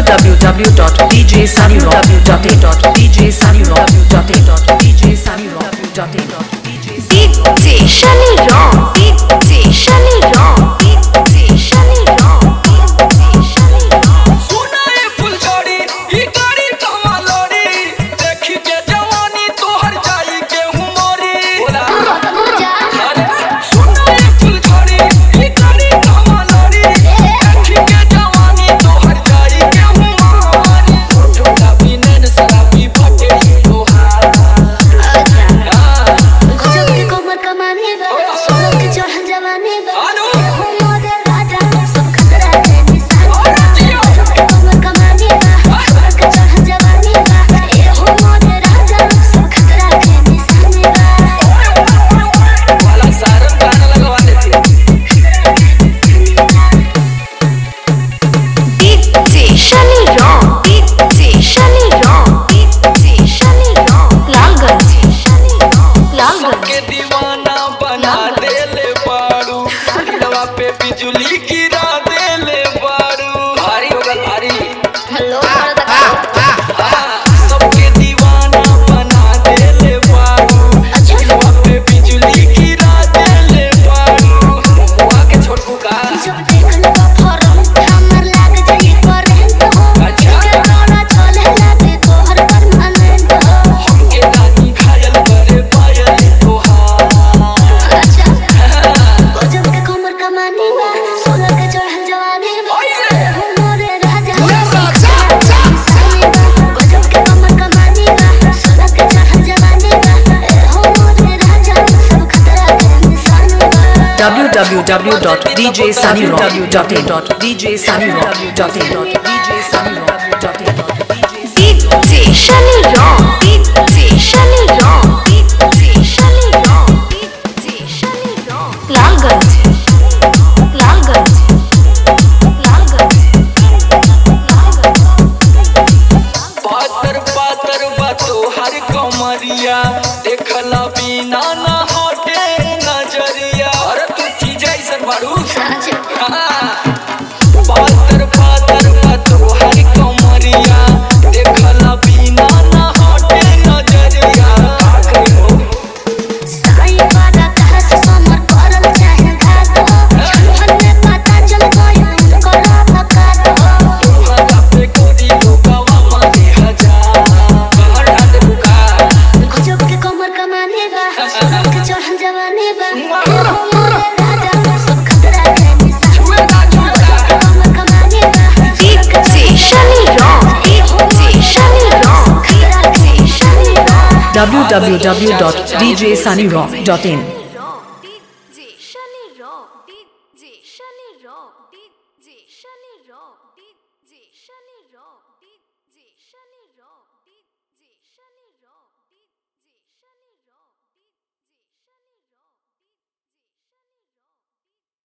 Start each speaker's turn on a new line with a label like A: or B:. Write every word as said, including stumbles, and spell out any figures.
A: w w w dot d j sunny rock dot in dot d j sunny rock dot in dot d j sunny rock dot in dot d j
B: Sunny Rock, D J Sunny Rock, D J Sunny Rock, D J Sunny Rock.
C: सुना ये फुलझड़ी ई गाड़ी कहवा लोड़ी देखी के जवानी तोहर जाई के हुमोरी बोला अरे सुना ये फुलझड़ी ई गाड़ी कहवा लोड़ी देखी के जवानी तोहर जाई के हुमोरी छोटा बिनन शराबी फटे तोहार
B: गजब के कोमर कमाने बा, सोलह के चढ़ल जवानी बा।
C: आनो
B: हो मोरे राजा, सब खतरा के निशान बा। गजब के कोमर कमाने बा, सोलह के चढ़ल जवानी बा। ए हो मोरे राजा, सब खतरा के निशान बा।
C: वाला सारन गाना लगवा देती
B: D J Sunny Rock, D J Sunny Rock, D J Sunny Rock. Lalganj, Lalganj.
C: के दीवाना बना देले बारू दिलवा पे बिजली गिरा देले बारू भारी हो गल भारी
B: हेलो
C: सबके दीवाना बना देले बारू दिलवा पे बिजली गिरा देले बारू हुआ के छोटू का
B: जब देखल बा फॉर्म हमर लाग जाई करंट हो।
C: अच्छा।
B: के तोरा चले लागे तोहर परमानेंट हो।
C: हमके दादी घायल करे पायल तोहार
B: अच्छा गजब के कमर कमानी बा, सोलह के चढ़ल जवानी बा। हो मोरे राजा, गजब के कमर कमानी बा, सोलह के चढ़ल जवानी बा। हो मोरे राजा, सब खतरा के निशान बा।
A: w w w dot d j sunny rock dot in dot d j sunny rock dot in dot d j sunny rock dot in dot d j
B: D J Sunny Rock, D J Sunny Rock, D J Sunny Rock, D J Sunny Rock. Lalganj, Lalganj, Lalganj, Lalganj.
C: पातर पातर बातो हर कमरिया देखला बिना ना हटे नजरिया अरे तू चीज ऐसन बारू पातर पातर बातो हर कमरिया देखला बिना ना हटे नजरिया आखिरी हो
B: साई वादा कहा से समर करल चाहे घात हो। क्षण में पता चल गई उनको रात हो।
C: तुम्हारा पे गोरी लोगवा मारे हजार कहर ढाल बुका
B: गजब के कमर कमाने बा, सोलह के चढ़ल जवानी बा। हो मोरे राजा, सब खतरा के निशान बा। गजब के कमर कमाने बा, D J Sunny Rock, D J Sunny Rock, D J Sunny Rock.
A: w w w dot d j sunny rock dot in
B: D J Sunny Rock, D J Sunny Rock, D J Sunny Rock, D J Sunny Rock, D J Sunny Rock.